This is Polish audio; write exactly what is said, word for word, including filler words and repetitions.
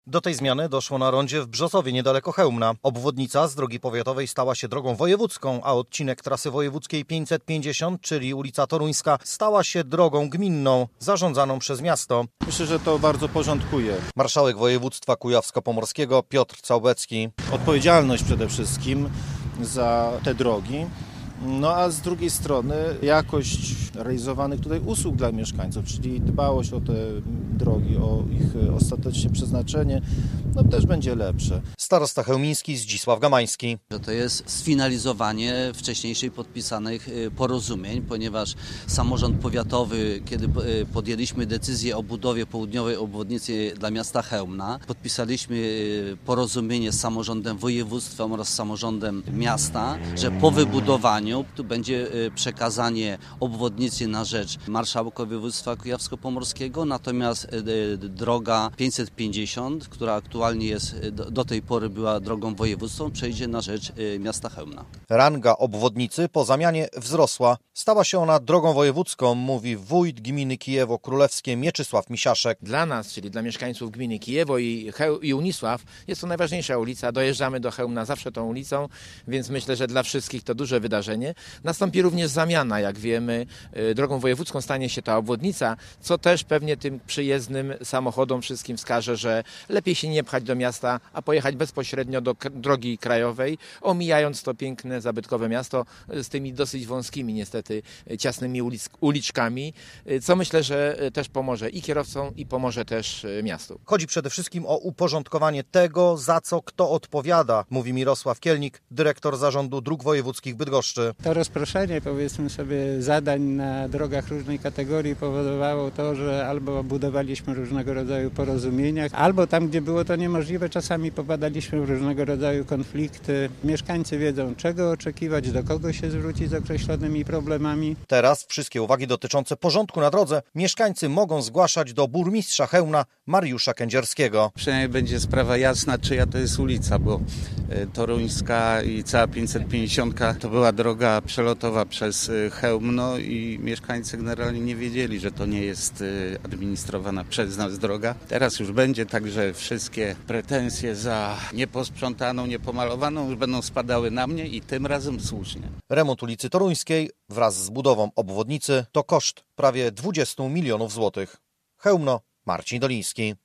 Do tej zmiany doszło na rondzie w Brzozowie, niedaleko Chełmna. Obwodnica z drogi powiatowej stała się drogą wojewódzką, a odcinek trasy wojewódzkiej pięćset pięćdziesiąt, czyli ulica Toruńska, stała się drogą gminną, zarządzaną przez miasto. Myślę, że to bardzo porządkuje. Marszałek województwa kujawsko-pomorskiego Piotr Całbecki. Odpowiedzialność przede wszystkim za te drogi. No a z drugiej strony jakość realizowanych tutaj usług dla mieszkańców, czyli dbałość o te drogi, o ich ostateczne przeznaczenie, no też będzie lepsze. Starosta chełmiński Zdzisław Gamański. Że to jest sfinalizowanie wcześniejszych podpisanych porozumień, ponieważ samorząd powiatowy, kiedy podjęliśmy decyzję o budowie południowej obwodnicy dla miasta Chełmna, podpisaliśmy porozumienie z samorządem województwa oraz samorządem miasta, że po wybudowaniu tu będzie przekazanie obwodnicy na rzecz marszałka województwa kujawsko-pomorskiego, natomiast droga pięćset pięćdziesiąt, która aktualnie jest, do tej pory była drogą wojewódzką, przejdzie na rzecz miasta Chełmna. Ranga obwodnicy po zamianie wzrosła. Stała się ona drogą wojewódzką, mówi wójt gminy Kijewo-Królewskie Mieczysław Misiaszek. Dla nas, czyli dla mieszkańców gminy Kijewo i, Cheł- i Unisław, jest to najważniejsza ulica. Dojeżdżamy do Chełmna zawsze tą ulicą, więc myślę, że dla wszystkich to duże wydarzenie. Nastąpi również zamiana, jak wiemy, drogą wojewódzką stanie się ta obwodnica, co też pewnie tym przyjezdnym samochodom wszystkim wskaże, że lepiej się nie pchać do miasta, a pojechać bezpośrednio do drogi krajowej, omijając to piękne, zabytkowe miasto z tymi dosyć wąskimi, niestety ciasnymi ulic- uliczkami, co myślę, że też pomoże i kierowcom, i pomoże też miastu. Chodzi przede wszystkim o uporządkowanie tego, za co kto odpowiada, mówi Mirosław Kielnik, dyrektor Zarządu Dróg Wojewódzkich Bydgoszczy. To rozproszenie, powiedzmy sobie, zadań na drogach różnej kategorii powodowało to, że albo budowaliśmy różnego rodzaju porozumieniach, albo tam, gdzie było to niemożliwe, czasami popadaliśmy w różnego rodzaju konflikty. Mieszkańcy wiedzą, czego oczekiwać, do kogo się zwrócić z określonymi problemami. Teraz wszystkie uwagi dotyczące porządku na drodze mieszkańcy mogą zgłaszać do burmistrza Chełmna Mariusza Kędzierskiego. Przynajmniej będzie sprawa jasna, czyja to jest ulica, bo Toruńska i cała pięćset pięćdziesiąt to była droga przelotowa przez Chełmno i mieszkańcy generalnie nie wiedzieli, że to nie jest administrowana przez nas droga. Teraz już będzie tak, że wszystkie pretensje za nieposprzątaną, niepomalowaną już będą spadały na mnie i tym razem słusznie. Remont ulicy Toruńskiej wraz z budową obwodnicy to koszt prawie dwadzieścia milionów złotych. Chełmno, Marcin Doliński.